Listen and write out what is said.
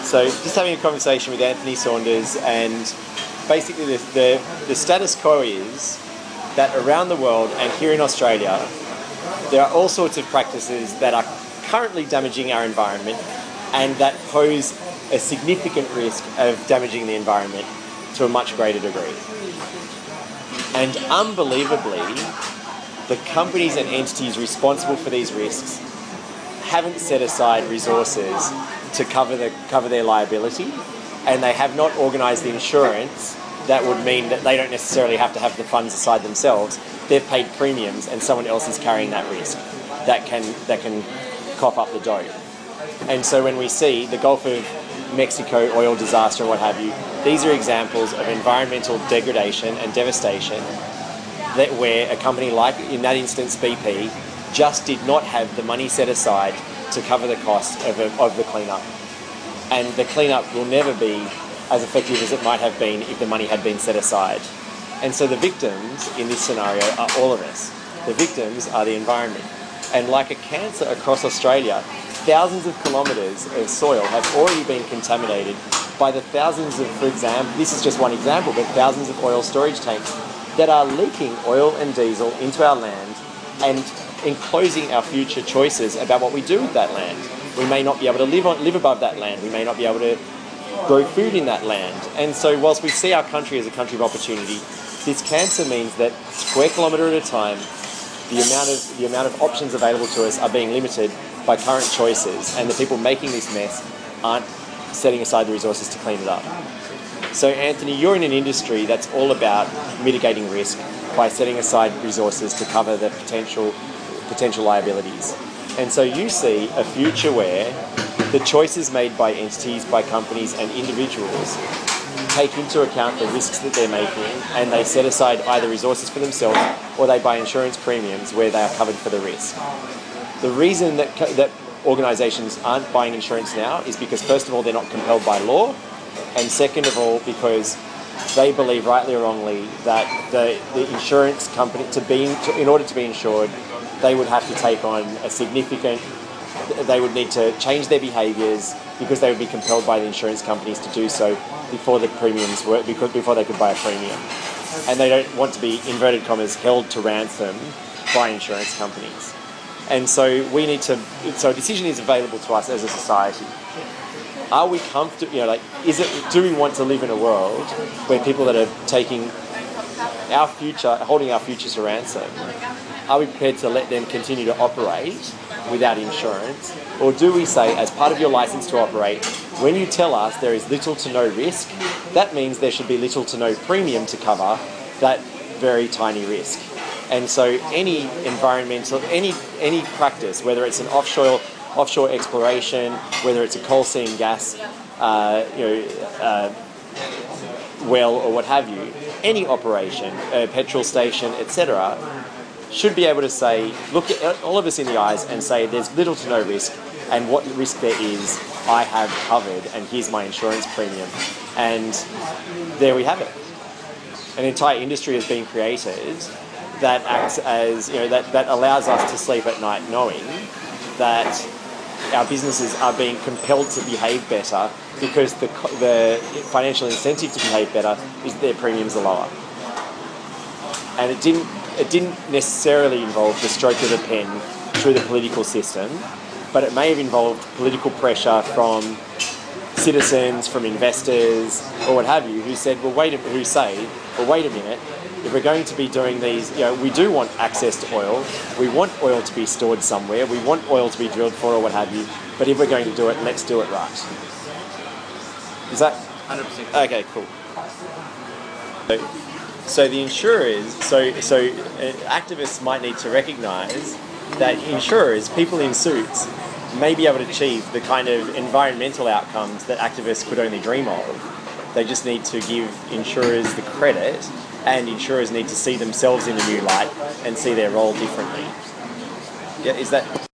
So just having a conversation with Anthony Saunders, and basically the status quo is that around the world and here in Australia, there are all sorts of practices that are currently damaging our environment and that pose a significant risk of damaging the environment to a much greater degree. And unbelievably, the companies and entities responsible for these risks haven't set aside resources to cover their liability, and they have not organised the insurance that would mean that they don't necessarily have to have the funds aside themselves. They've paid premiums and someone else is carrying that risk that can cough up the dough. And so when we see the Gulf of Mexico oil disaster and what have you, these are examples of environmental degradation and devastation that where a company like, in that instance, BP, just did not have the money set aside to cover the cost of the cleanup. And the cleanup will never be as effective as it might have been if the money had been set aside. And so the victims in this scenario are all of us. The victims are the environment. And like a cancer across Australia, thousands of kilometres of soil have already been contaminated by the thousands of, for example, this is just one example, but thousands of oil storage tanks that are leaking oil and diesel into our land and enclosing our future choices about what we do with that land. We may not be able to live above that land. We may not be able to grow food in that land. And so whilst we see our country as a country of opportunity, this cancer means that square kilometre at a time, the amount of options available to us are being limited by current choices, and the people making this mess aren't setting aside the resources to clean it up. So Anthony, you're in an industry that's all about mitigating risk by setting aside resources to cover the potential liabilities. And so you see a future where the choices made by entities, by companies and individuals take into account the risks that they're making, and they set aside either resources for themselves or they buy insurance premiums where they are covered for the risk. The reason that organisations aren't buying insurance now is because, first of all, they're not compelled by law, and second of all, because they believe, rightly or wrongly, that the insurance company, in order to be insured, they would have to take on they would need to change their behaviours because they would be compelled by the insurance companies to do so before before they could buy a premium. And they don't want to be, inverted commas, held to ransom by insurance companies. And so so a decision is available to us as a society. Are we comfortable, do we want to live in a world where people that are taking our future, holding our future to ransom, are we prepared to let them continue to operate without insurance? Or do we say, as part of your license to operate, when you tell us there is little to no risk, that means there should be little to no premium to cover that very tiny risk. And so any environmental, any practice, whether it's an offshore exploration, whether it's a coal seam gas well or what have you, any operation, a petrol station, etc., should be able to say, look at all of us in the eyes and say there's little to no risk, and what risk there is I have covered, and here's my insurance premium. And there we have it. An entire industry has been created that acts as, that allows us to sleep at night knowing that our businesses are being compelled to behave better because the financial incentive to behave better is that their premiums are lower. And it didn't necessarily involve the stroke of a pen through the political system, but it may have involved political pressure from citizens, from investors, or what have you, who wait a minute, if we're going to be doing these, we do want access to oil, we want oil to be stored somewhere, we want oil to be drilled for, or what have you, but if we're going to do it, let's do it right. Is that? 100%. Okay, cool. So the insurers, activists might need to recognise that insurers, people in suits, may be able to achieve the kind of environmental outcomes that activists could only dream of. They just need to give insurers the credit, and insurers need to see themselves in a new light and see their role differently. Yeah, is that...